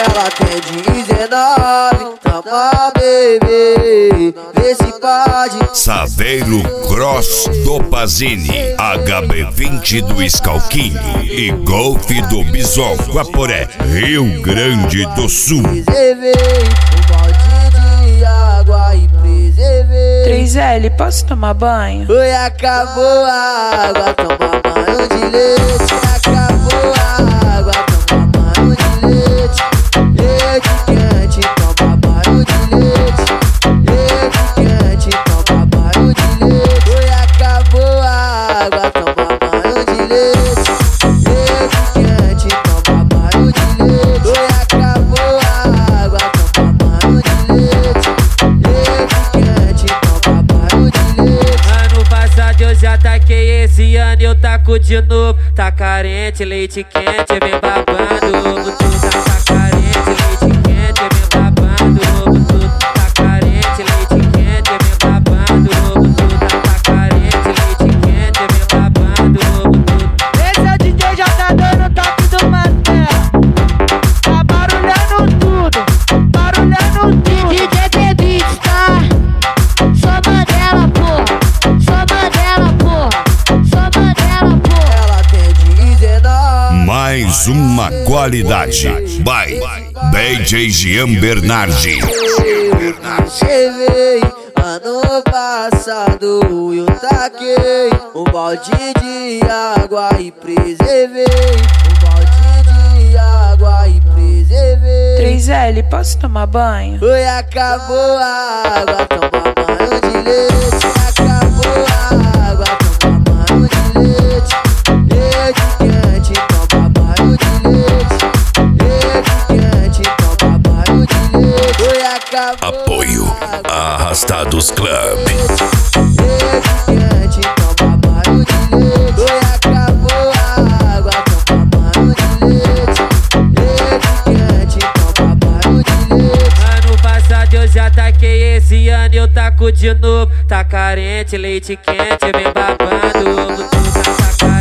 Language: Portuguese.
Ela tem 19, toma bebê, vê se pode. Saveiro Cross do Pazini, HB20 do Scalquinho e Golf do Bison, Guaporé, Rio Grande do Sul. Preservei o balde de água e preservei. 3L, posso tomar banho? Oi, acabou a água, toma banho de leite. Acabou a água, toma banho de leite. Leite quente, toma banho de leite. Leite quente, toma banho de leite. Oi, acabou a água, toma banho de leite. Leite quente, toma banho de leite. Oi, acabou a água, toma banho de leite. Leite quente, toma banho de leite. Ano passado eu já taquei, esse ano eu taco de novo. Tá carente, leite quente, vem babando. Tu tá carente, leite quente, vem babando. Tu tá carente, leite quente, vem babando. Tu tá carente, leite quente, vem babando. Esse é o DJ já tá dando toque do Martelo. Tá barulhando tudo, barulhando tudo. DJ T-Beats, tá? Sou Mandela, porra. Sou Mandela, porra. Sou Mandela, porra. Ela tem 19. Mais uma qualidade. By DJ Jean Bernardi. Chevei, ano passado eu taquei um balde de água e preservei. Um balde de água e preservei. 3L, posso tomar banho? Oi, acabou a água, toma banho de leite. Acabou a água, toma banho de leite. Leite quente, toma banho de leite. Leite quente, toma banho de leite. Oi, acabou. Apoio Arrastados Club. Leite quente, toma banho de leite. Oi, acabou a água, toma banho de leite. Leite quente, toma banho de leite. Ano passado eu já taquei, esse ano eu taco de novo. Tá carente, leite quente, vem babando. Tu tá carente.